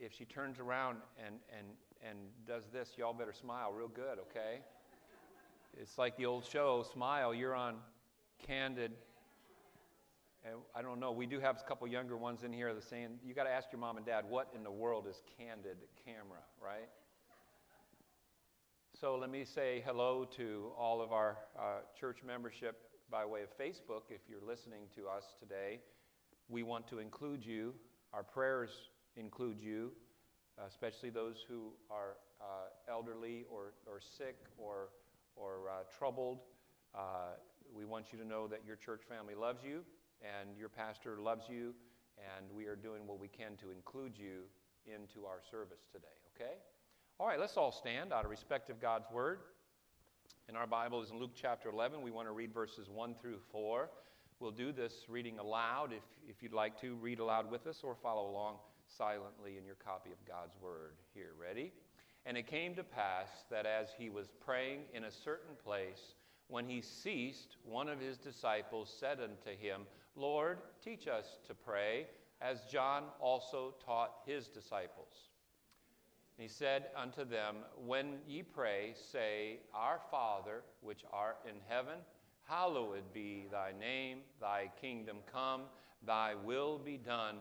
if she turns around and does this, y'all better smile real good, okay? It's like the old show, Smile, you're on Candid. And I don't know, we do have a couple younger ones in here that are saying, you got to ask your mom and dad, what in the world is Candid camera, right? So let me say hello to all of our church membership by way of Facebook. If you're listening to us today, we want to include you. Our prayers include you, especially those who are elderly or sick or troubled. We want you to know that your church family loves you and your pastor loves you, and we are doing what we can to include you into our service today, okay? All right, let's all stand out of respect of God's Word. And our Bible is in Luke chapter 11. We want to read verses 1 through 4. We'll do this reading aloud. If you'd like to, read aloud with us or follow along silently in your copy of God's Word. Here, ready? And it came to pass that as he was praying in a certain place, when he ceased, one of his disciples said unto him, Lord, teach us to pray, as John also taught his disciples. And he said unto them, When ye pray, say, Our Father, which art in heaven, hallowed be thy name, thy kingdom come, thy will be done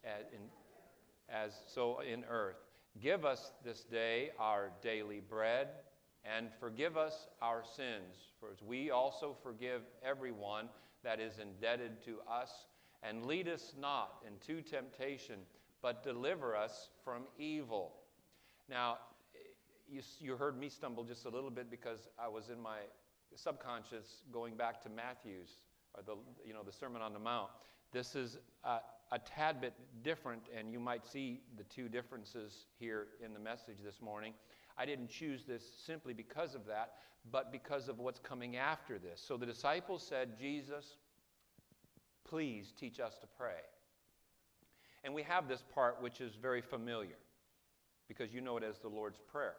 as so in earth. Give us this day our daily bread, and forgive us our sins, for as we also forgive everyone that is indebted to us. And lead us not into temptation, but deliver us from evil. Now, you heard me stumble just a little bit because I was in my subconscious going back to Matthew's, or the Sermon on the Mount. This is a tad bit different, and you might see the two differences here in the message this morning. I didn't choose this simply because of that, but because of what's coming after this. So the disciples said, Jesus, please teach us to pray. And we have this part which is very familiar, because you know it as the Lord's Prayer.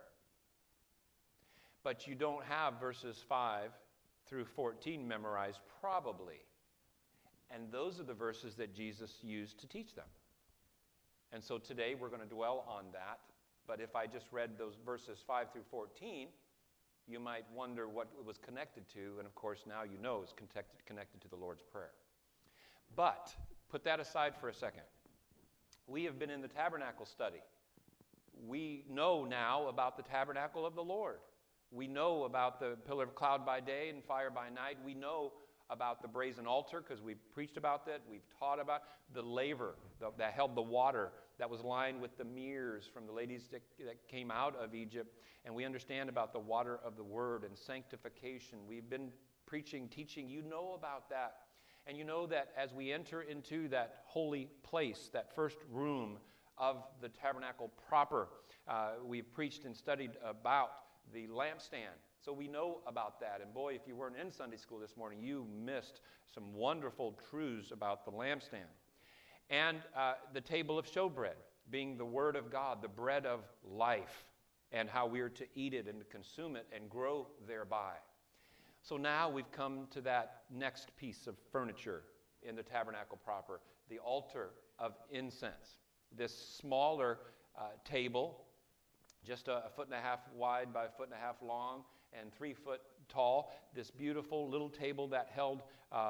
But you don't have verses 5 through 14 memorized, probably. And those are the verses that Jesus used to teach them. And so today we're going to dwell on that. But if I just read those verses 5 through 14, you might wonder what it was connected to. And of course, now you know it's connected to the Lord's Prayer. But put that aside for a second. We have been in the tabernacle study. We know now about the tabernacle of the Lord. We know about the pillar of cloud by day and fire by night. We know about the brazen altar because we've preached about that. We've taught about the laver that held the water that was lined with the mirrors from the ladies that came out of Egypt. And we understand about the water of the word and sanctification. We've been preaching, teaching. You know about that. And you know that as we enter into that holy place, that first room of the tabernacle proper, we've preached and studied about the lampstand. So we know about that. And boy, if you weren't in Sunday school this morning, you missed some wonderful truths about the lampstand. And the table of showbread, being the Word of God, the bread of life, and how we are to eat it and to consume it and grow thereby. So now we've come to that next piece of furniture in the tabernacle proper, the altar of incense. This smaller table, just a 1.5 feet wide by 1.5 feet long and 3 foot tall. This beautiful little table that held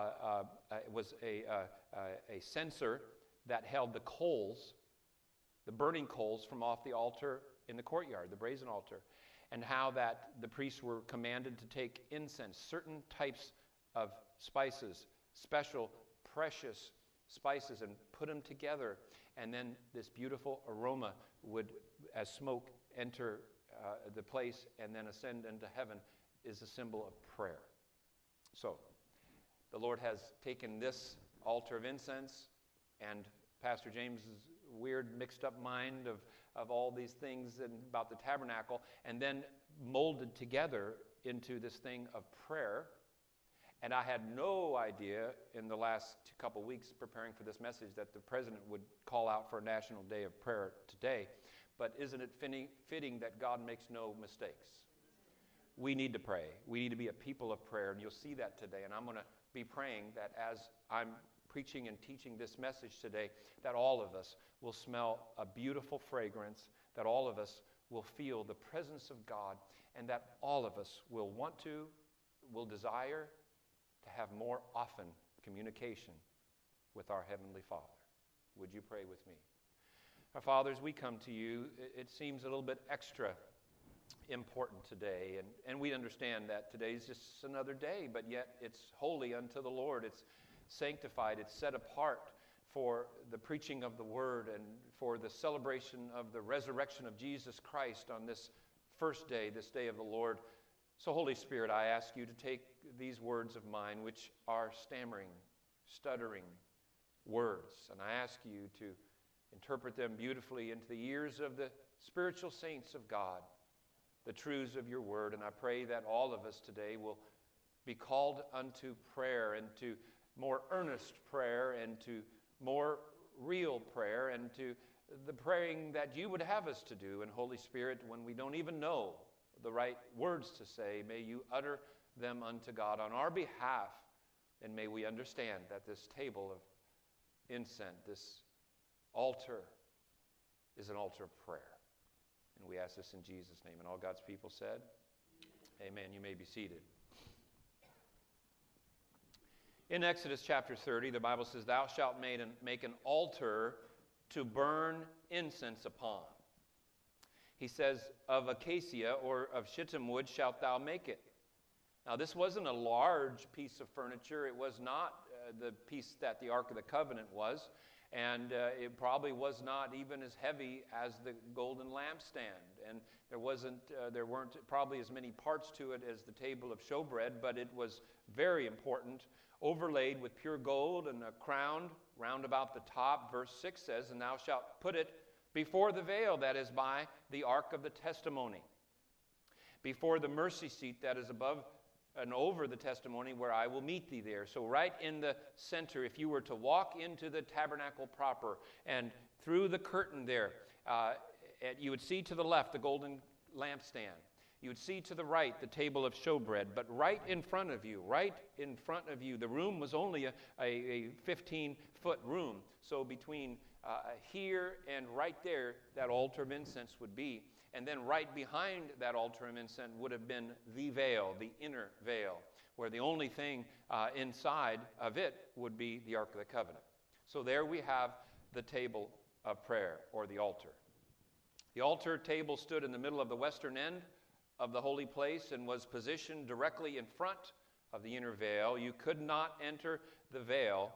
was a censer that held the coals, the burning coals from off the altar in the courtyard, the brazen altar, and how that the priests were commanded to take incense, certain types of spices, special, precious spices, and put them together. And then this beautiful aroma would, as smoke, enter the place and then ascend into heaven, is a symbol of prayer. So, the Lord has taken this altar of incense and Pastor James's weird mixed up mind of all these things and about the tabernacle, and then molded together into this thing of prayer. And I had no idea in the last couple weeks preparing for this message that the president would call out for a National Day of Prayer today. But isn't it fitting that God makes no mistakes? We need to pray. We need to be a people of prayer, and you'll see that today. And I'm going to be praying that as I'm preaching and teaching this message today, that all of us will smell a beautiful fragrance, that all of us will feel the presence of God, and that all of us will desire to have more often communication with our Heavenly Father. Would you pray with me? Our Father, as we come to you, it seems a little bit extra important today, and we understand that today is just another day, but yet it's holy unto the Lord. It's sanctified. It's set apart for the preaching of the Word and for the celebration of the resurrection of Jesus Christ on this first day, this day of the Lord. So, Holy Spirit, I ask you to take these words of mine, which are stammering, stuttering words, and I ask you to interpret them beautifully into the ears of the spiritual saints of God, the truths of your word. And I pray that all of us today will be called unto prayer, and to more earnest prayer, and to more real prayer, and to the praying that you would have us to do. And Holy Spirit, when we don't even know the right words to say, may you utter them unto God on our behalf, and may we understand that this table of incense, this altar, is an altar of prayer. And we ask this in Jesus' name. And all God's people said, amen. You may be seated. In Exodus chapter 30, the Bible says, "Thou shalt make an altar to burn incense upon." He says, "Of acacia or of shittim wood shalt thou make it." Now, this wasn't a large piece of furniture. It was not the piece that the Ark of the Covenant was. And it probably was not even as heavy as the golden lampstand. And there weren't probably as many parts to it as the table of showbread, but it was very important, overlaid with pure gold and a crown round about the top. Verse 6 says, "And thou shalt put it before the veil that is by the ark of the testimony, before the mercy seat that is above and over the testimony, where I will meet thee there." So right in the center, if you were to walk into the tabernacle proper and through the curtain there, you would see to the left the golden lampstand. You would see to the right the table of showbread. But right in front of you, the room was only a 15-foot room. So between here and right there, that altar of incense would be. And then right behind that altar of incense would have been the veil, the inner veil, where the only thing inside of it would be the Ark of the Covenant. So there we have the table of prayer, or the altar. The altar table stood in the middle of the western end of the holy place and was positioned directly in front of the inner veil. You could not enter the veil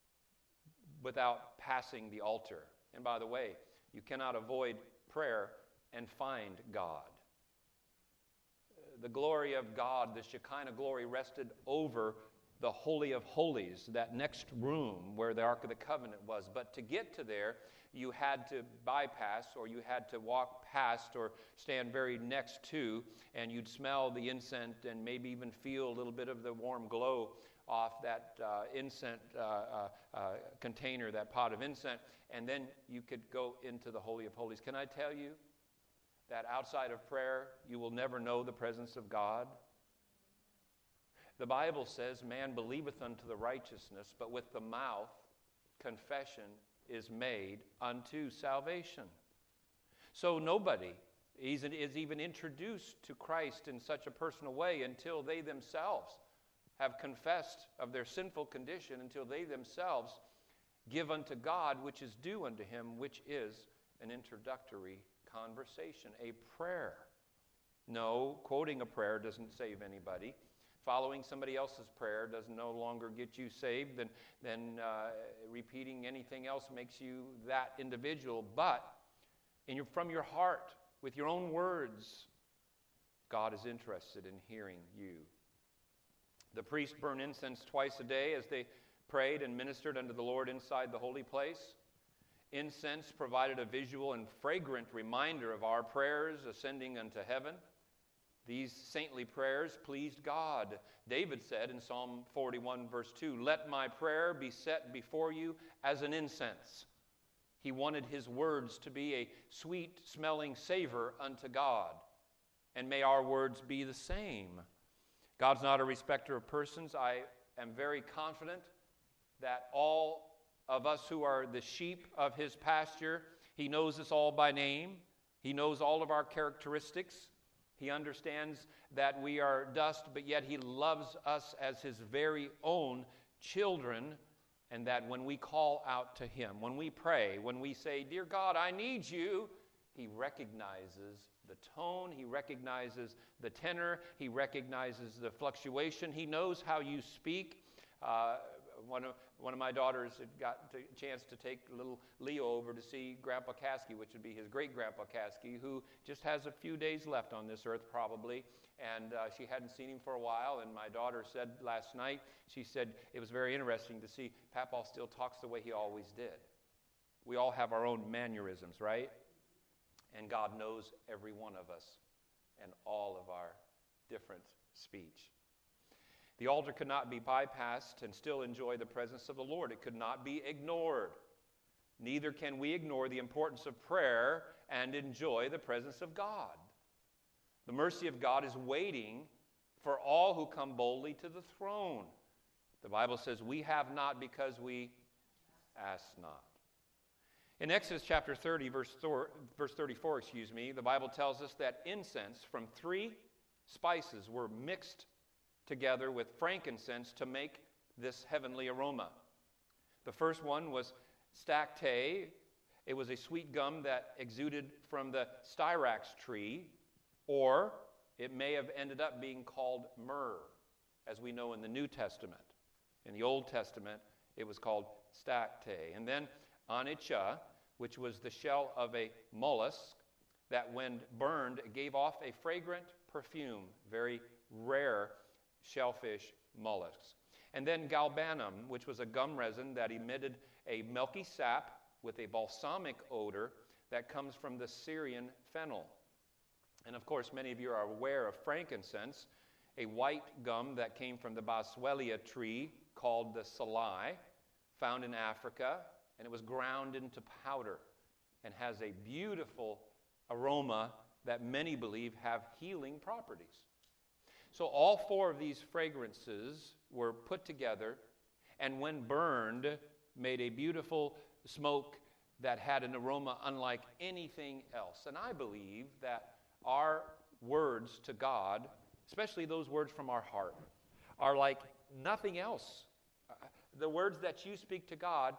without passing the altar. And by the way, you cannot avoid prayer and find God. The glory of God, the Shekinah glory, rested over the Holy of Holies, that next room where the Ark of the Covenant was. But to get to there, you had to bypass, or you had to walk past, or stand very next to, and you'd smell the incense and maybe even feel a little bit of the warm glow off that incense container, that pot of incense, and then you could go into the Holy of Holies. Can I tell you that outside of prayer, you will never know the presence of God? The Bible says, "Man believeth unto the righteousness, but with the mouth confession is made unto salvation." So nobody is even introduced to Christ in such a personal way until they themselves have confessed of their sinful condition, until they themselves give unto God which is due unto him, which is an introductory conversation, a prayer. No, quoting a prayer doesn't save anybody. Following somebody else's prayer does no longer get you saved, then repeating anything else makes you that individual. But from your heart, with your own words, God is interested in hearing you. The priests burned incense twice a day as they prayed and ministered unto the Lord inside the holy place. Incense provided a visual and fragrant reminder of our prayers ascending unto heaven. These saintly prayers pleased God. David said in Psalm 41, verse 2, "Let my prayer be set before you as an incense." He wanted his words to be a sweet-smelling savor unto God. And may our words be the same. God's not a respecter of persons. I am very confident that all of us who are the sheep of his pasture, he knows us all by name. He knows all of our characteristics. He understands that we are dust, but yet he loves us as his very own children, and that when we call out to him, when we pray, when we say, "Dear God, I need you," he recognizes the tone, he recognizes the tenor, he recognizes the fluctuation. He knows how you speak. One of my daughters had got a chance to take little Leo over to see Grandpa Caskey, which would be his great-grandpa Caskey, who just has a few days left on this earth probably, and she hadn't seen him for a while, and my daughter said last night, she said it was very interesting to see Papaw still talks the way he always did. We all have our own mannerisms, right? And God knows every one of us and all of our different speech. The altar could not be bypassed and still enjoy the presence of the Lord. It could not be ignored. Neither can we ignore the importance of prayer and enjoy the presence of God. The mercy of God is waiting for all who come boldly to the throne. The Bible says we have not because we ask not. In Exodus chapter 30, verse 34, the Bible tells us that incense from 3 spices were mixed together with frankincense to make this heavenly aroma. The first one was stacte. It was a sweet gum that exuded from the styrax tree, or it may have ended up being called myrrh, as we know in the New Testament. In the Old Testament, it was called stacte. And then onycha, which was the shell of a mollusk that when burned gave off a fragrant perfume, very rare shellfish mollusks. And then galbanum, which was a gum resin that emitted a milky sap with a balsamic odor that comes from the Syrian fennel. And of course, many of you are aware of frankincense, a white gum that came from the boswellia tree called the salai, found in Africa, and it was ground into powder and has a beautiful aroma that many believe have healing properties. So all 4 of these fragrances were put together, and when burned, made a beautiful smoke that had an aroma unlike anything else. And I believe that our words to God, especially those words from our heart, are like nothing else. The words that you speak to God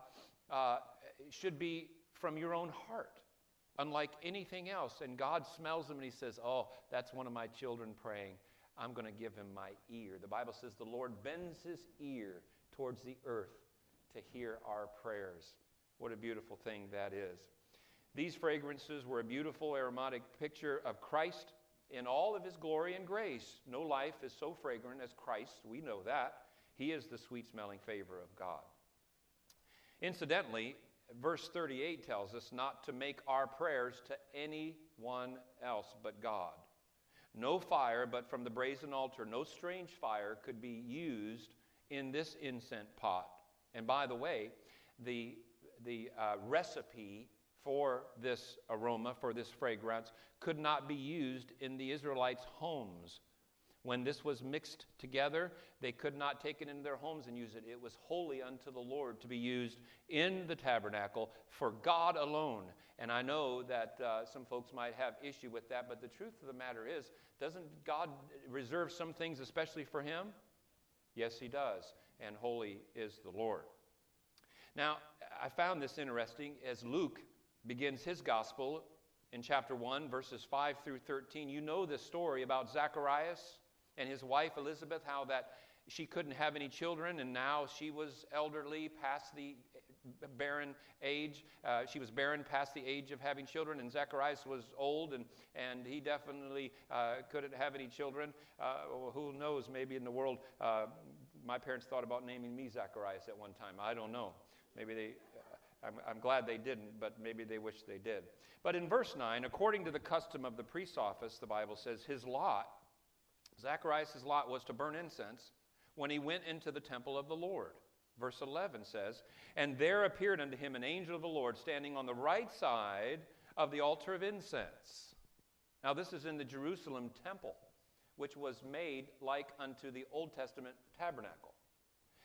should be from your own heart, unlike anything else. And God smells them and he says, "Oh, that's one of my children praying. I'm going to give him my ear." The Bible says the Lord bends his ear towards the earth to hear our prayers. What a beautiful thing that is. These fragrances were a beautiful aromatic picture of Christ in all of his glory and grace. No life is so fragrant as Christ. We know that. He is the sweet-smelling favor of God. Incidentally, verse 38 tells us not to make our prayers to anyone else but God. No fire but from the brazen altar, no strange fire could be used in this incense pot. And by the way, the recipe for this aroma, for this fragrance, could not be used in the Israelites' homes. When this was mixed together, they could not take it into their homes and use it. It was holy unto the Lord to be used in the tabernacle for God alone. And I know that some folks might have issue with that, but the truth of the matter is, doesn't God reserve some things especially for him? Yes, he does. And holy is the Lord. Now, I found this interesting as Luke begins his gospel in chapter 1, verses 5 through 13. You know this story about Zacharias and his wife Elizabeth, how that she couldn't have any children, and now she was elderly, past the barren age. She was barren past the age of having children, and Zacharias was old, and he definitely couldn't have any children. Who knows, maybe in the world, my parents thought about naming me Zacharias at one time. I don't know. Maybe they... I'm glad they didn't, but maybe they wish they did. But in verse 9, according to the custom of the priest's office, the Bible says, his lot, Zacharias' lot, was to burn incense when he went into the temple of the Lord. Verse 11 says, and there appeared unto him an angel of the Lord standing on the right side of the altar of incense. Now this is in the Jerusalem temple, which was made like unto the Old Testament tabernacle.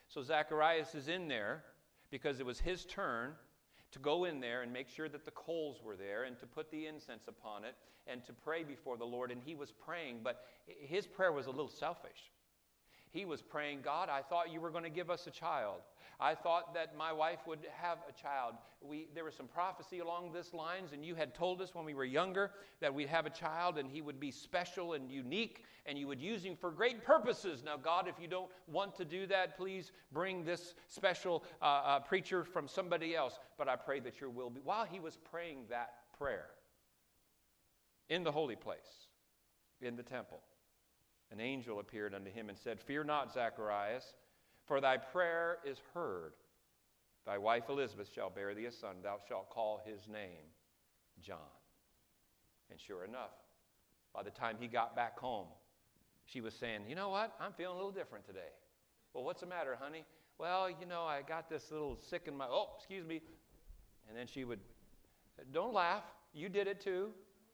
So Zacharias is in there because it was his turn to go in there and make sure that the coals were there and to put the incense upon it and to pray before the Lord. And he was praying, but his prayer was a little selfish. He was praying, God, I thought you were going to give us a child. I thought that my wife would have a child. There was some prophecy along these lines, and you had told us when we were younger that we'd have a child and he would be special and unique, and you would use him for great purposes. Now, God, if you don't want to do that, please bring this special preacher from somebody else. But I pray that your will be. While he was praying that prayer in the holy place, in the temple, an angel appeared unto him and said, Fear not, Zacharias, for thy prayer is heard. Thy wife Elizabeth shall bear thee a son. Thou shalt call his name John. And sure enough, by the time he got back home, she was saying, you know what? I'm feeling a little different today. Well, what's the matter, honey? Well, I got this little sick in my, excuse me. And then she would, don't laugh. You did it too.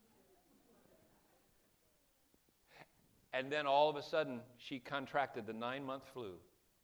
And then all of a sudden, she contracted the 9-month flu.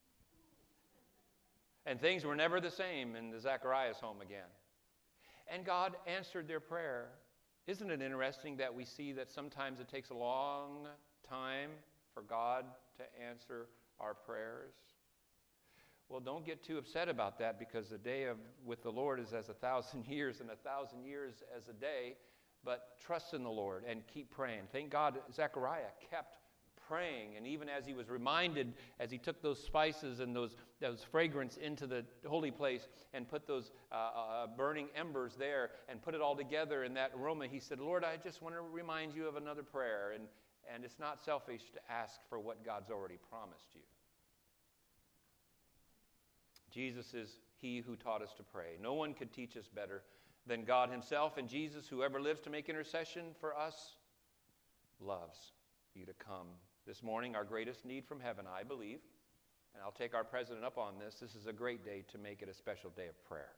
And things were never the same in the Zacharias home again. And God answered their prayer. Isn't it interesting that we see that sometimes it takes a long time for God to answer our prayers? Well, don't get too upset about that, because the day with the Lord is as 1,000 years, and 1,000 years as a day. But trust in the Lord and keep praying. Thank God Zechariah kept praying. And even as he was reminded, as he took those spices and those fragrance into the holy place and put those burning embers there and put it all together in that aroma, he said, Lord, I just want to remind you of another prayer. And it's not selfish to ask for what God's already promised you. Jesus is he who taught us to pray. No one could teach us better than God himself. And Jesus, whoever lives to make intercession for us, loves you to come. This morning, our greatest need from heaven, I believe, and I'll take our president up on this, this is a great day to make it a special day of prayer.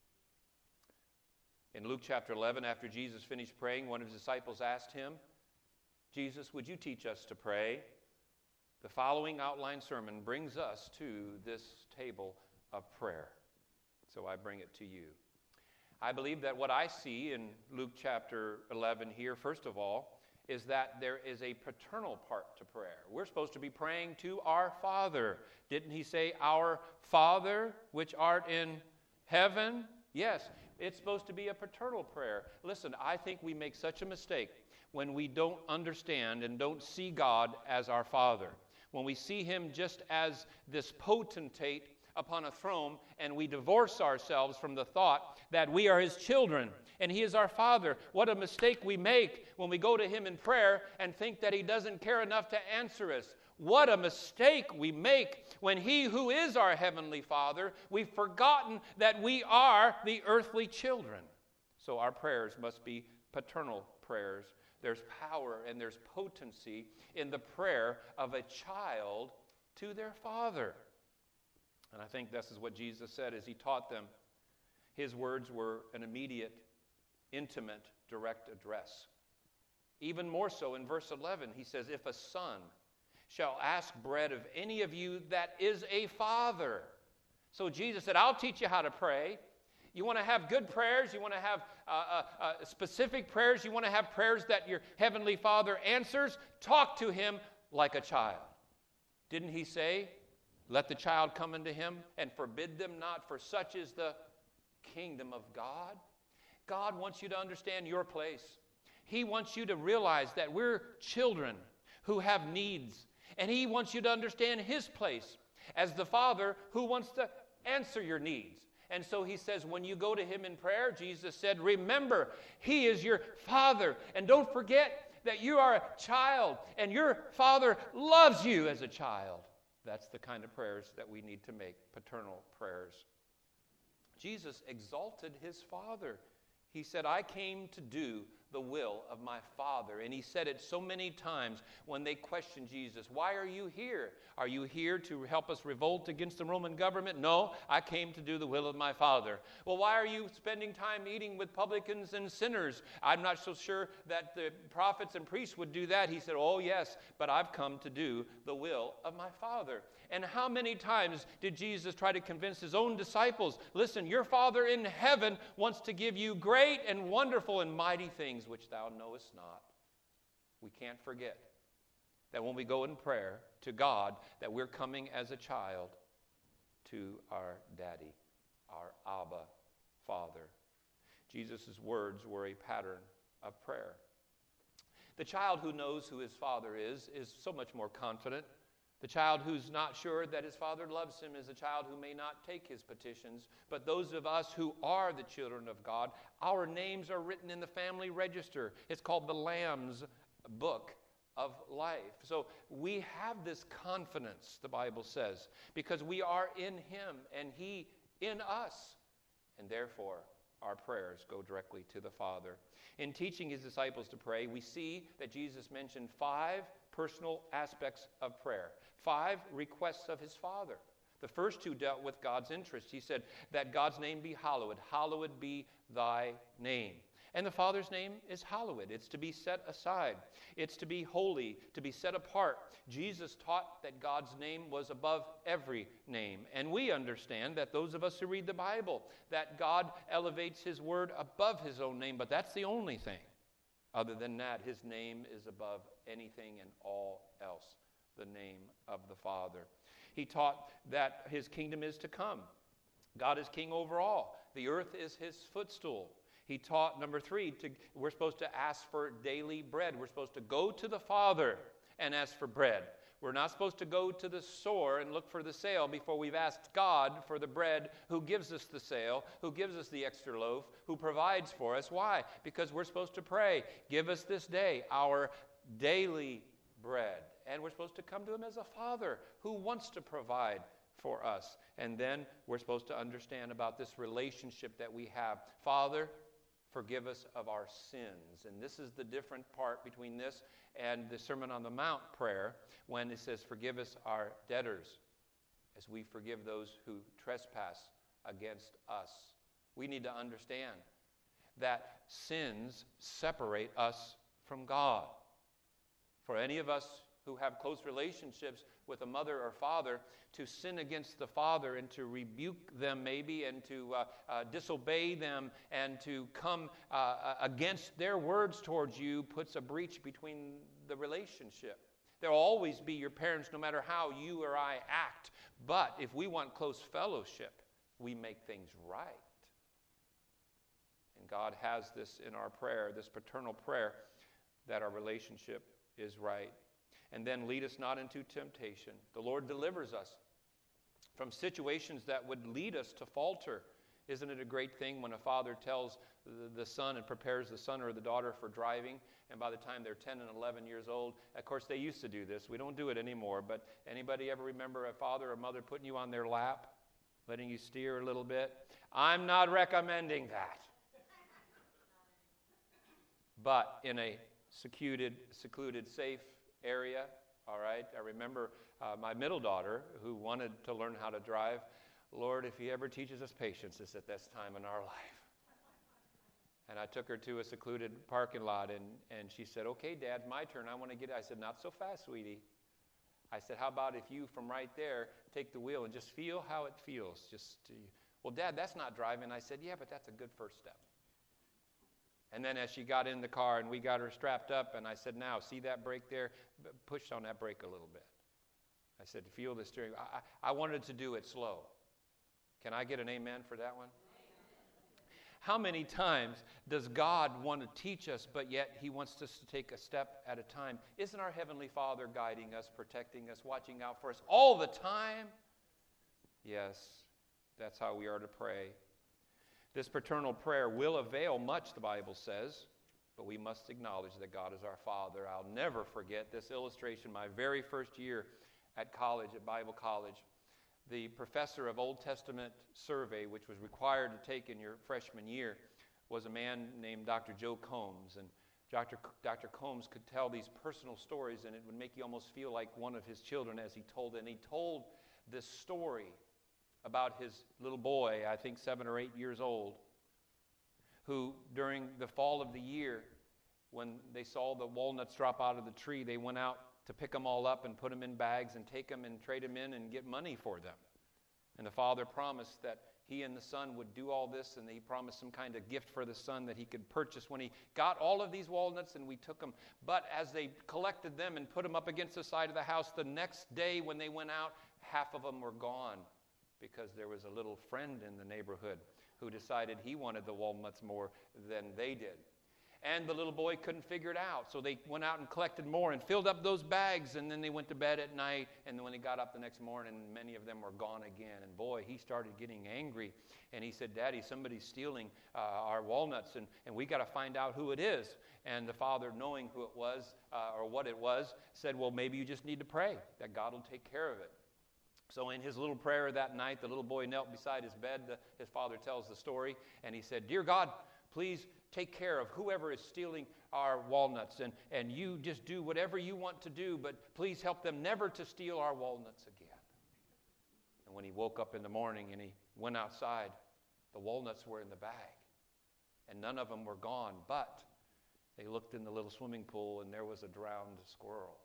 In Luke chapter 11, after Jesus finished praying, one of his disciples asked him, Jesus, would you teach us to pray? The following outline sermon brings us to this table of prayer. So I bring it to you. I believe that what I see in Luke chapter 11 here, first of all, is that there is a paternal part to prayer. We're supposed to be praying to our Father. Didn't he say, our Father, which art in heaven? Yes, it's supposed to be a paternal prayer. Listen, I think we make such a mistake when we don't understand and don't see God as our Father. When we see him just as this potentate upon a throne, and we divorce ourselves from the thought that we are his children and he is our Father. What a mistake we make when we go to him in prayer and think that he doesn't care enough to answer us. What a mistake we make when he who is our heavenly Father, we've forgotten that we are the earthly children. So our prayers must be paternal prayers. There's power and there's potency in the prayer of a child to their father. And I think this is what Jesus said as he taught them. His words were an immediate, intimate, direct address. Even more so in verse 11, he says, if a son shall ask bread of any of you that is a father. So Jesus said, I'll teach you how to pray. You want to have good prayers? You want to have specific prayers? You want to have prayers that your heavenly Father answers? Talk to him like a child. Didn't he say, let the child come unto him and forbid them not, for such is the kingdom of God? God wants you to understand your place. He wants you to realize that we're children who have needs. And he wants you to understand his place as the Father who wants to answer your needs. And so he says, when you go to him in prayer, Jesus said, remember, he is your Father. And don't forget that you are a child and your Father loves you as a child. That's the kind of prayers that we need to make, paternal prayers. Jesus exalted his Father. He said, I came to do the will of my Father. And he said it so many times when they questioned Jesus. Why are you here? Are you here to help us revolt against the Roman government? No, I came to do the will of my Father. Well, why are you spending time eating with publicans and sinners? I'm not so sure that the prophets and priests would do that. He said, oh yes, but I've come to do the will of my Father. And how many times did Jesus try to convince his own disciples, listen, your Father in heaven wants to give you great and wonderful and mighty things which thou knowest not. We can't forget that when we go in prayer to God, that we're coming as a child to our daddy, our Abba Father. Jesus' words were a pattern of prayer. The child who knows who his father is so much more confident. The child who's not sure that his father loves him is a child who may not take his petitions. But those of us who are the children of God, our names are written in the family register. It's called the Lamb's Book of Life. So we have this confidence, the Bible says, because we are in him and he in us. And therefore, our prayers go directly to the Father. In teaching his disciples to pray, we see that Jesus mentioned 5 personal aspects of prayer, 5 requests of his Father. The first 2 dealt with God's interest. He said that God's name be hallowed. Hallowed be thy name. And the Father's name is hallowed. It's to be set aside. It's to be holy, to be set apart. Jesus taught that God's name was above every name. And we understand that those of us who read the Bible, that God elevates his word above his own name. But that's the only thing. Other than that, his name is above anything and all else, the name of the Father. He taught that his kingdom is to come. God is king over all. The earth is his footstool. He taught, number 3, we're supposed to ask for daily bread. We're supposed to go to the Father and ask for bread. We're not supposed to go to the store and look for the sale before we've asked God for the bread, who gives us the sale, who gives us the extra loaf, who provides for us. Why? Because we're supposed to pray, give us this day our daily bread. And we're supposed to come to him as a Father who wants to provide for us. And then we're supposed to understand about this relationship that we have. Father, forgive us of our sins. And this is the different part between this and the Sermon on the Mount prayer, when it says, forgive us our debtors as we forgive those who trespass against us. We need to understand that sins separate us from God. For any of us who have close relationships with a mother or father, to sin against the father and to rebuke them maybe and to disobey them and to come against their words towards you puts a breach between the relationship. There will always be your parents no matter how you or I act. But if we want close fellowship, we make things right. And God has this in our prayer, this paternal prayer, that our relationship is right. And then lead us not into temptation. The Lord delivers us from situations that would lead us to falter. Isn't it a great thing when a father tells the son and prepares the son or the daughter for driving, and by the time they're 10 and 11 years old, of course they used to do this. We don't do it anymore, but anybody ever remember a father or mother putting you on their lap, letting you steer a little bit? I'm not recommending that. But in a secluded, safe area, all right? I remember my middle daughter who wanted to learn how to drive. Lord, if he ever teaches us patience, it's at this time in our life. And I took her to a secluded parking lot, and she said, okay, Dad, my turn. I want to get it. I said, not so fast, sweetie. I said, how about if you, from right there, take the wheel and just feel how it feels? Well, Dad, that's not driving. I said, yeah, but that's a good first step. And then as she got in the car and we got her strapped up, and I said, now, see that brake there? Push on that brake a little bit. I said, feel the steering. I wanted to do it slow. Can I get an amen for that one? How many times does God want to teach us, but yet he wants us to take a step at a time? Isn't our Heavenly Father guiding us, protecting us, watching out for us all the time? Yes, that's how we are to pray. This paternal prayer will avail much, the Bible says, but we must acknowledge that God is our Father. I'll never forget this illustration. My very first year at college, at Bible college, the professor of Old Testament survey, which was required to take in your freshman year, was a man named Dr. Joe Combs. And Dr. Combs could tell these personal stories, and it would make you almost feel like one of his children as he told it. And he told this story about his little boy, I think 7 or 8 years old, who during the fall of the year, when they saw the walnuts drop out of the tree, they went out to pick them all up and put them in bags and take them and trade them in and get money for them. And the father promised that he and the son would do all this, and he promised some kind of gift for the son that he could purchase when he got all of these walnuts, and we took them. But as they collected them and put them up against the side of the house, the next day when they went out, half of them were gone because there was a little friend in the neighborhood who decided he wanted the walnuts more than they did. And the little boy couldn't figure it out. So they went out and collected more and filled up those bags, and then they went to bed at night. And then when he got up the next morning, many of them were gone again. And boy, he started getting angry. And he said, "Daddy, somebody's stealing our walnuts, and we got to find out who it is." And the father, knowing who it was or what it was, said, "Well, maybe you just need to pray that God will take care of it." So in his little prayer that night, the little boy knelt beside his bed. His father tells the story, and he said, "Dear God, please take care of whoever is stealing our walnuts, and you just do whatever you want to do, but please help them never to steal our walnuts again." And when he woke up in the morning and he went outside, the walnuts were in the bag, and none of them were gone, but they looked in the little swimming pool, and there was a drowned squirrel.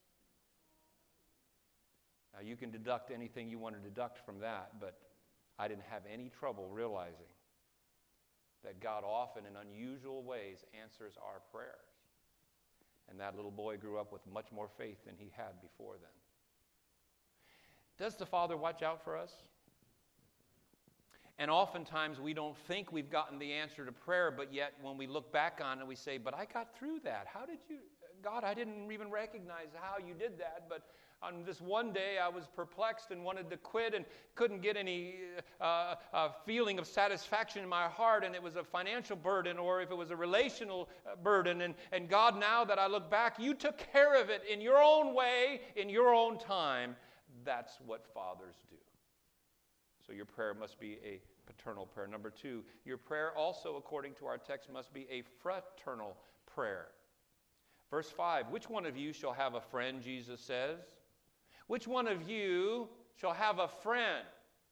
Now, you can deduct anything you want to deduct from that, but I didn't have any trouble realizing that God often, in unusual ways, answers our prayers. And that little boy grew up with much more faith than he had before then. Does the Father watch out for us? And oftentimes we don't think we've gotten the answer to prayer, but yet when we look back on it, we say, "But I got through that. How did you, God, I didn't even recognize how you did that, but on this one day, I was perplexed and wanted to quit and couldn't get any feeling of satisfaction in my heart, and it was a financial burden or if it was a relational burden. And God, now that I look back, you took care of it in your own way, in your own time." That's what fathers do. So your prayer must be a paternal prayer. Number 2, your prayer also, according to our text, must be a fraternal prayer. Verse 5, "Which one of you shall have a friend," Jesus says. "Which one of you shall have a friend?"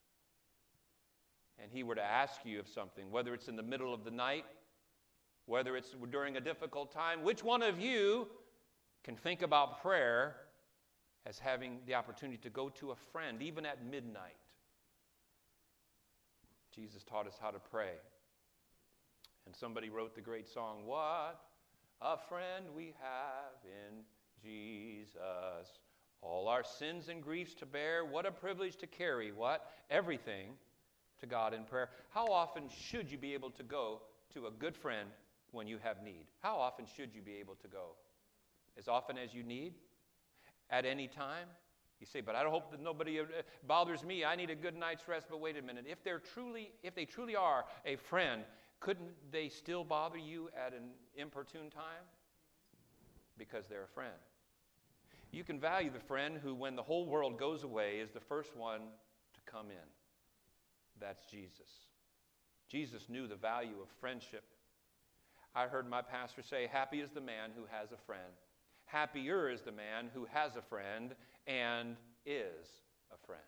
And he were to ask you of something, whether it's in the middle of the night, whether it's during a difficult time, which one of you can think about prayer as having the opportunity to go to a friend, even at midnight? Jesus taught us how to pray. And somebody wrote the great song, "What a friend we have in Jesus. All our sins and griefs to bear. What a privilege to carry," what? Everything to God in prayer. How often should you be able to go to a good friend when you have need? How often should you be able to go? As often as you need? At any time? You say, "But I hope that nobody bothers me. I need a good night's rest." But wait a minute. If they truly are a friend, couldn't they still bother you at an inopportune time? Because they're a friend. You can value the friend who, when the whole world goes away, is the first one to come in. That's Jesus. Jesus knew the value of friendship. I heard my pastor say, "Happy is the man who has a friend. Happier is the man who has a friend and is a friend."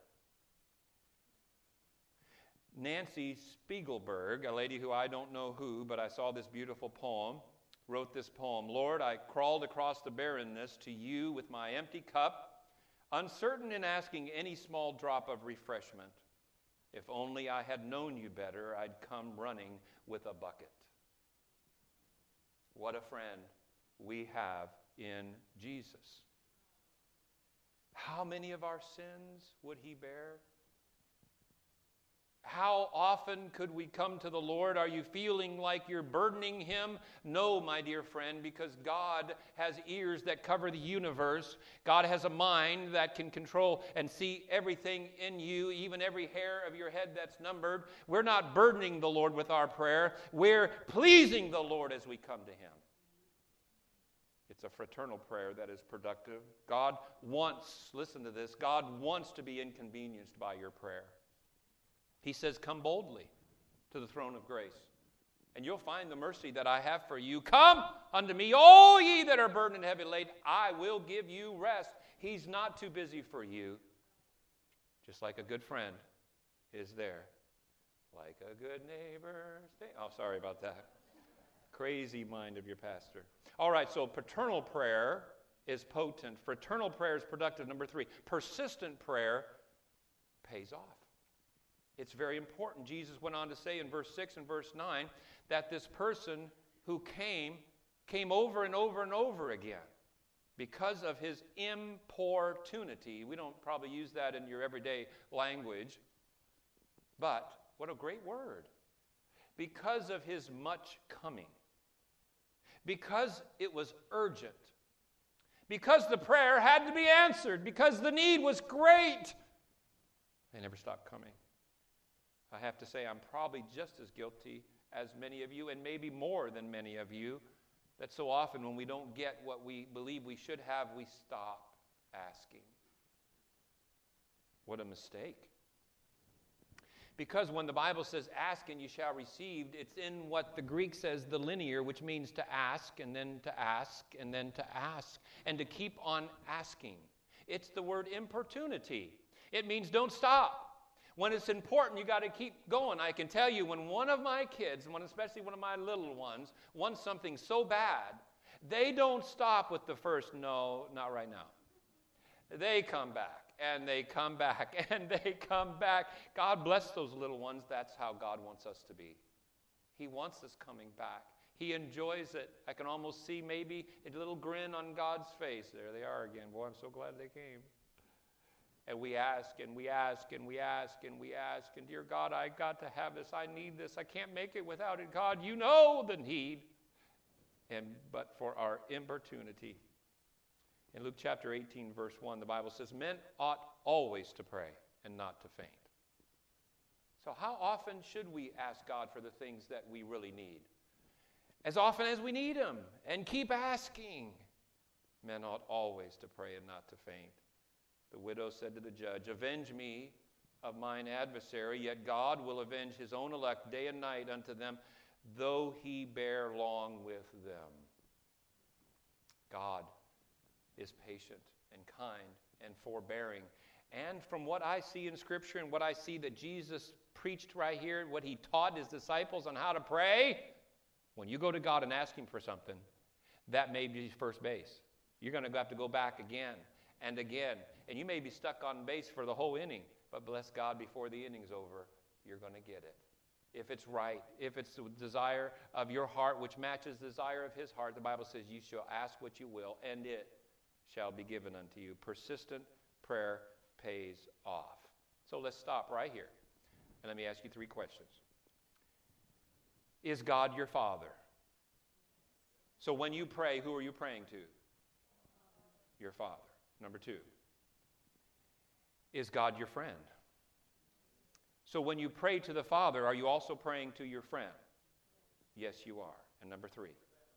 Nancy Spiegelberg, a lady who I don't know who, but I saw this beautiful poem, wrote this poem. "Lord, I crawled across the barrenness to you with my empty cup, uncertain in asking any small drop of refreshment. If only I had known you better, I'd come running with a bucket." What a friend we have in Jesus. How many of our sins would he bear? How often could we come to the Lord? Are you feeling like you're burdening him? No, my dear friend, because God has ears that cover the universe. God has a mind that can control and see everything in you, even every hair of your head that's numbered. We're not burdening the Lord with our prayer. We're pleasing the Lord as we come to him. It's a fraternal prayer that is productive. God wants, listen to this, God wants to be inconvenienced by your prayer. He says, "Come boldly to the throne of grace." And you'll find the mercy that I have for you. Come unto me, all ye that are burdened and heavy laden. I will give you rest. He's not too busy for you. Just like a good friend is there. Like a good neighbor. Oh, sorry about that. Crazy mind of your pastor. All right, so paternal prayer is potent. Fraternal prayer is productive. Number 3, persistent prayer pays off. It's very important. Jesus went on to say in verse 6 and verse 9 that this person who came over and over and over again because of his importunity. We don't probably use that in your everyday language, but what a great word. Because of his much coming. Because it was urgent. Because the prayer had to be answered. Because the need was great. They never stopped coming. I have to say I'm probably just as guilty as many of you, and maybe more than many of you, that so often when we don't get what we believe we should have, we stop asking. What a mistake. Because when the Bible says, ask and you shall receive, it's in what the Greek says, the linear, which means to ask, and then to ask, and then to ask, and to keep on asking. It's the word importunity. It means don't stop. When it's important, you got to keep going. I can tell you, when one of my kids, especially one of my little ones, wants something so bad, they don't stop with the first, no, not right now. They come back, and they come back, and they come back. God bless those little ones. That's how God wants us to be. He wants us coming back. He enjoys it. I can almost see maybe a little grin on God's face. There they are again. Boy, I'm so glad they came. And we ask, and we ask, and we ask, and we ask, and dear God, I got to have this. I need this. I can't make it without it. God, you know the need. But for our importunity. In Luke chapter 18, verse 1, the Bible says, men ought always to pray and not to faint. So how often should we ask God for the things that we really need? As often as we need them, and keep asking. Men ought always to pray and not to faint. The widow said to the judge, avenge me of mine adversary, yet God will avenge his own elect day and night unto them, though he bear long with them. God is patient and kind and forbearing. And from what I see in Scripture and what I see that Jesus preached right here, what he taught his disciples on how to pray, when you go to God and ask him for something, that may be first base. You're going to have to go back again and again. And you may be stuck on base for the whole inning, but bless God, before the inning's over, you're going to get it. If it's right, if it's the desire of your heart which matches the desire of his heart, the Bible says you shall ask what you will, and it shall be given unto you. Persistent prayer pays off. So let's stop right here. And let me ask you 3 questions. Is God your Father? So when you pray, who are you praying to? Your Father. Number 2. Is God your friend? So when you pray to the Father, are you also praying to your friend? Yes, you are. And number 3.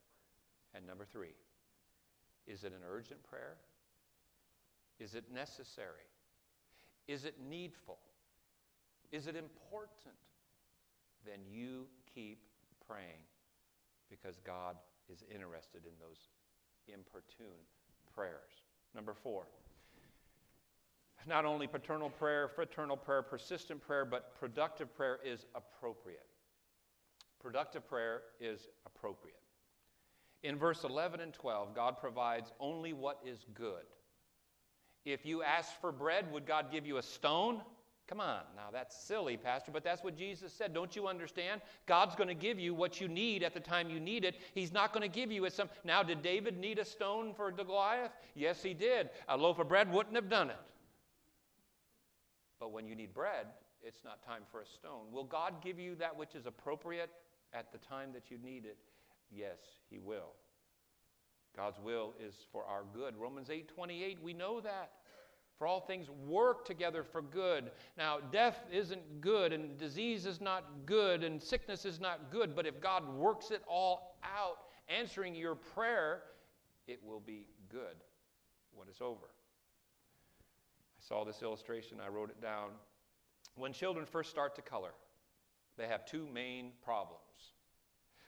Is it an urgent prayer? Is it necessary? Is it needful? Is it important? Then you keep praying, because God is interested in those importune prayers. Number 4. Not only paternal prayer, fraternal prayer, persistent prayer, but productive prayer is appropriate. Productive prayer is appropriate. In verse 11 and 12, God provides only what is good. If you ask for bread, would God give you a stone? Come on, now that's silly, Pastor, but that's what Jesus said. Don't you understand? God's going to give you what you need at the time you need it. He's not going to give you some. Now, did David need a stone for Goliath? Yes, he did. A loaf of bread wouldn't have done it. But when you need bread, it's not time for a stone. Will God give you that which is appropriate at the time that you need it? Yes, he will. God's will is for our good. Romans 8:28, we know that. For all things work together for good. Now, death isn't good, and disease is not good, and sickness is not good, but if God works it all out, answering your prayer, it will be good when it's over. I saw this illustration, I wrote it down. When children first start to color, they have 2 main problems.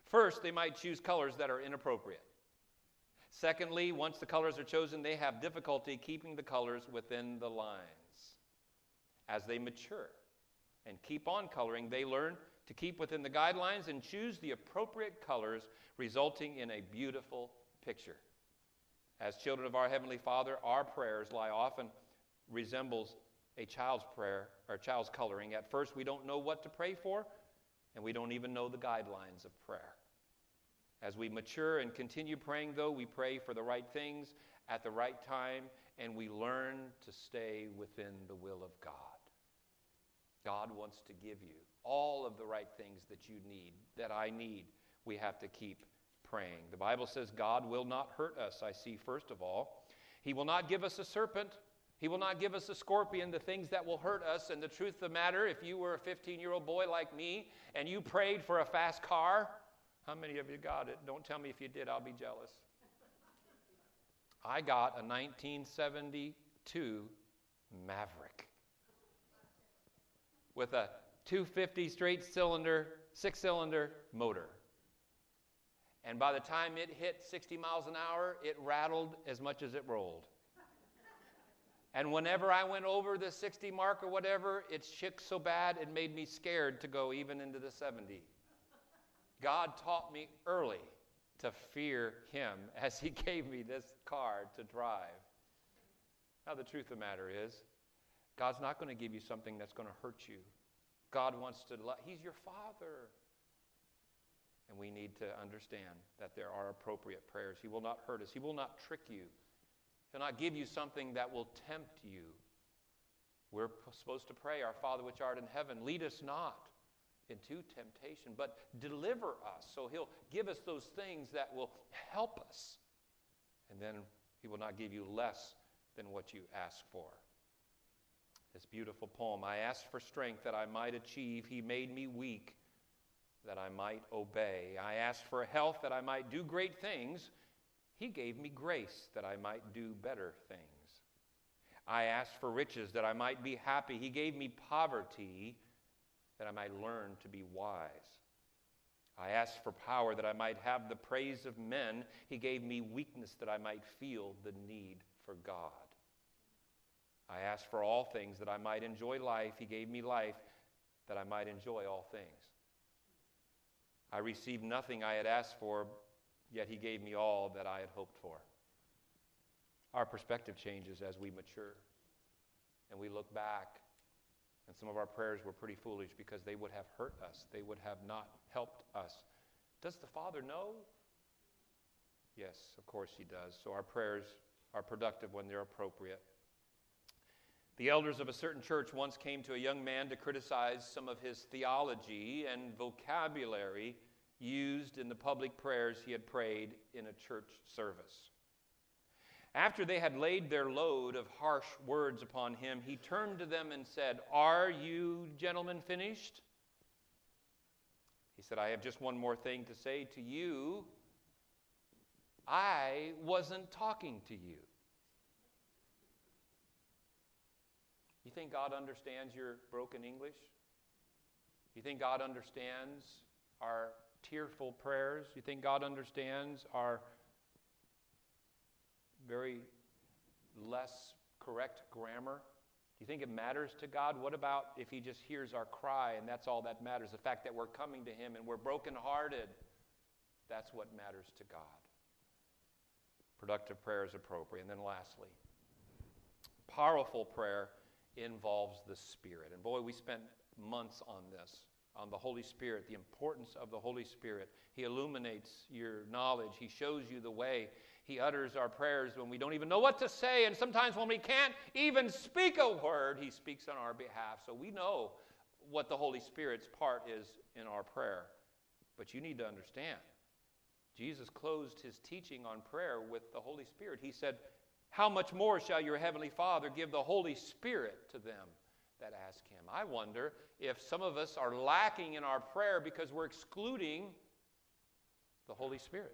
First, they might choose colors that are inappropriate. Secondly, once the colors are chosen, they have difficulty keeping the colors within the lines. As they mature and keep on coloring, they learn to keep within the guidelines and choose the appropriate colors, resulting in a beautiful picture. As children of our Heavenly Father, our prayers often resembles a child's prayer or child's coloring. At first, we don't know what to pray for, and we don't even know the guidelines of prayer. As we mature and continue praying, though, we pray for the right things at the right time, and we learn to stay within the will of God. God wants to give you all of the right things that you need, that I need. We have to keep praying. The Bible says God will not hurt us, I see, first of all. He will not give us a serpent. He will not give us a scorpion, the things that will hurt us. And the truth of the matter, if you were a 15-year-old boy like me and you prayed for a fast car, how many of you got it? Don't tell me if you did, I'll be jealous. I got a 1972 Maverick with a 250 straight cylinder, 6-cylinder motor. And by the time it hit 60 miles an hour, it rattled as much as it rolled. And whenever I went over the 60 mark or whatever, it shook so bad it made me scared to go even into the 70. God taught me early to fear Him as He gave me this car to drive. Now, the truth of the matter is, God's not going to give you something that's going to hurt you. God wants to love. He's your Father. And we need to understand that there are appropriate prayers. He will not hurt us. He will not trick you. He'll not give you something that will tempt you. We're supposed to pray, Our Father which art in heaven, lead us not into temptation, but deliver us. So He'll give us those things that will help us. And then He will not give you less than what you ask for. This beautiful poem, I asked for strength that I might achieve. He made me weak that I might obey. I asked for health that I might do great things. He gave me grace that I might do better things. I asked for riches that I might be happy. He gave me poverty that I might learn to be wise. I asked for power that I might have the praise of men. He gave me weakness that I might feel the need for God. I asked for all things that I might enjoy life. He gave me life that I might enjoy all things. I received nothing I had asked for, yet He gave me all that I had hoped for. Our perspective changes as we mature. And we look back, and some of our prayers were pretty foolish because they would have hurt us. They would have not helped us. Does the Father know? Yes, of course He does. So our prayers are productive when they're appropriate. The elders of a certain church once came to a young man to criticize some of his theology and vocabulary used in the public prayers he had prayed in a church service. After they had laid their load of harsh words upon him, he turned to them and said, "Are you gentlemen finished?" He said, "I have just one more thing to say to you. I wasn't talking to you." You think God understands your broken English? You think God understands our tearful prayers? You think God understands our very less correct grammar? Do you think it matters to God? What about if He just hears our cry and that's all that matters? The fact that we're coming to Him and we're brokenhearted, that's what matters to God. Productive prayer is appropriate. And then lastly, powerful prayer involves the Spirit. And boy, we spent months on this, on the Holy Spirit, the importance of the Holy Spirit. He illuminates your knowledge. He shows you the way. He utters our prayers when we don't even know what to say, and sometimes when we can't even speak a word, He speaks on our behalf. So we know what the Holy Spirit's part is in our prayer. But you need to understand, Jesus closed His teaching on prayer with the Holy Spirit. He said, "How much more shall your Heavenly Father give the Holy Spirit to them that ask Him?" I wonder if some of us are lacking in our prayer because we're excluding the Holy Spirit.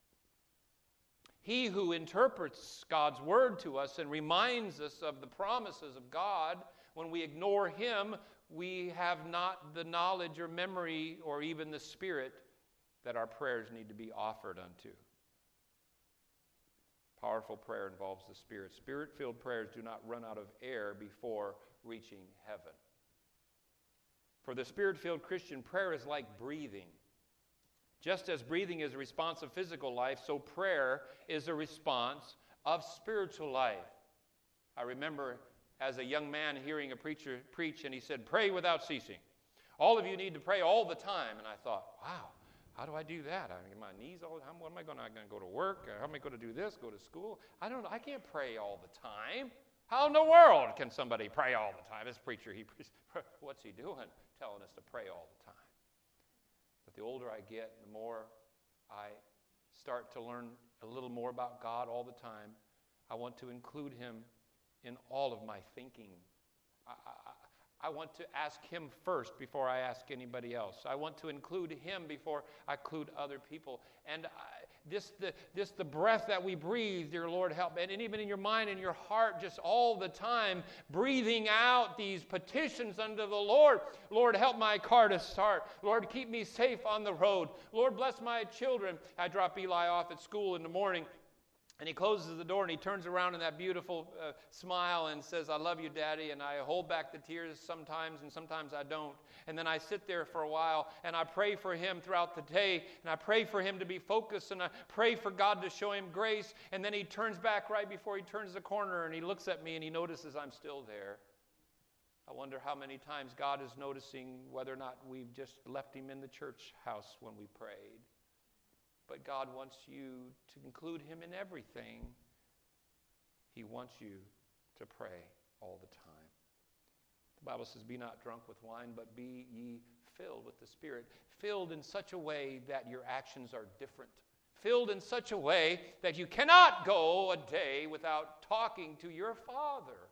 He who interprets God's Word to us and reminds us of the promises of God, when we ignore Him, we have not the knowledge or memory or even the Spirit that our prayers need to be offered unto. Powerful prayer involves the Spirit. Spirit-filled prayers do not run out of air before reaching heaven. For the Spirit-filled Christian, prayer is like breathing. Just as breathing is a response of physical life, so prayer is a response of spiritual life. I remember as a young man hearing a preacher preach, and he said, "Pray without ceasing. All of you need to pray all the time." And I thought, wow, how do I do that? I mean, my knees all the time. What am I going to go to work? How am I going to do this? Go to school? I don't know. I can't pray all the time. How in the world can somebody pray all the time? This preacher, what's he doing? Telling us to pray all the time. But the older I get, the more I start to learn a little more about God all the time. I want to include Him in all of my thinking. I want to ask Him first before I ask anybody else. I want to include Him before I include other people. And the breath that we breathe, dear Lord, help. And even in your mind and your heart, just all the time, breathing out these petitions unto the Lord. Lord, help my car to start. Lord, keep me safe on the road. Lord, bless my children. I drop Eli off at school in the morning. And he closes the door and he turns around in that beautiful smile and says, "I love you, Daddy." And I hold back the tears sometimes, and sometimes I don't. And then I sit there for a while and I pray for him throughout the day. And I pray for him to be focused, and I pray for God to show him grace. And then he turns back right before he turns the corner and he looks at me and he notices I'm still there. I wonder how many times God is noticing whether or not we've just left him in the church house when we prayed. But God wants you to include him in everything. He wants you to pray all the time. The Bible says, "Be not drunk with wine, but be ye filled with the Spirit." Filled in such a way that your actions are different. Filled in such a way that you cannot go a day without talking to your Father.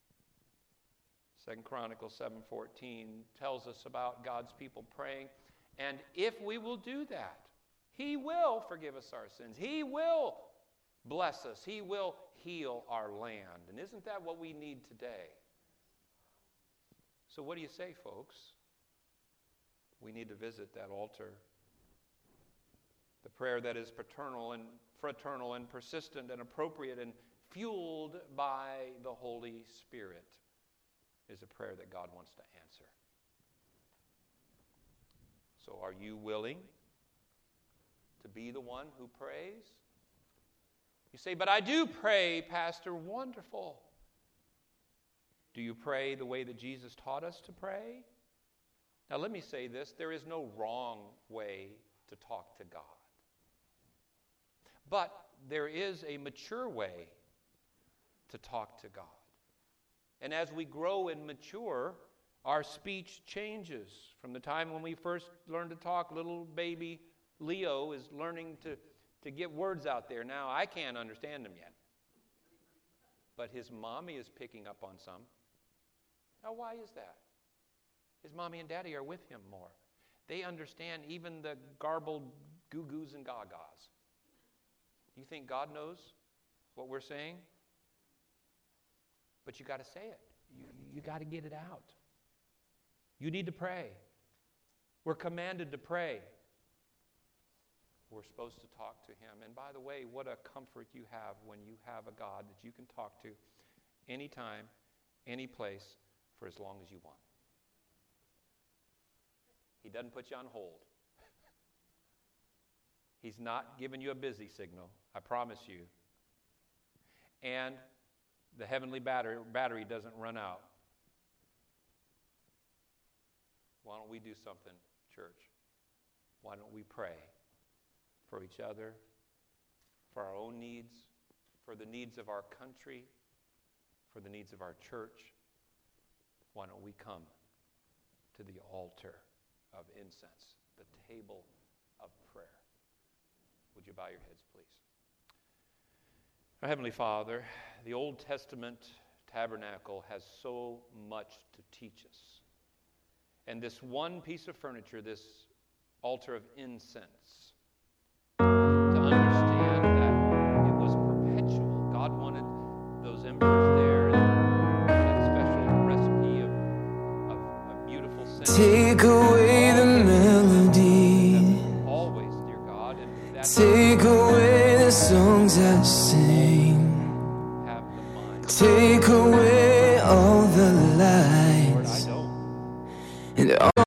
2 Chronicles 7:14 tells us about God's people praying. And if we will do that, He will forgive us our sins. He will bless us. He will heal our land. And isn't that what we need today? So what do you say, folks? We need to visit that altar. The prayer that is paternal and fraternal and persistent and appropriate and fueled by the Holy Spirit is a prayer that God wants to answer. So are you willing to be the one who prays? You say, "But I do pray, Pastor." Wonderful. Do you pray the way that Jesus taught us to pray? Now let me say this, there is no wrong way to talk to God. But there is a mature way to talk to God. And as we grow and mature, our speech changes. From the time when we first learned to talk, little baby Leo is learning to get words out there. Now, I can't understand them yet. But his mommy is picking up on some. Now, why is that? His mommy and daddy are with him more. They understand even the garbled goo-goos and gagas. Do you think God knows what we're saying? But you got to say it. You got to get it out. You need to pray. We're commanded to pray. We're supposed to talk to him. And by the way, what a comfort you have when you have a God that you can talk to anytime, any place, for as long as you want. He doesn't put you on hold. He's not giving you a busy signal, I promise you. And the heavenly battery doesn't run out. Why don't we do something, church? Why don't we pray for each other, for our own needs, for the needs of our country, for the needs of our church? Why don't we come to the altar of incense, the table of prayer? Would you bow your heads, please? Our Heavenly Father, the Old Testament tabernacle has so much to teach us. And this one piece of furniture, this altar of incense, to understand that it was perpetual. God wanted those embers there, that special recipe of beautiful scent. Take away the melody. Always Take away the songs I sing. Have the mind. Take away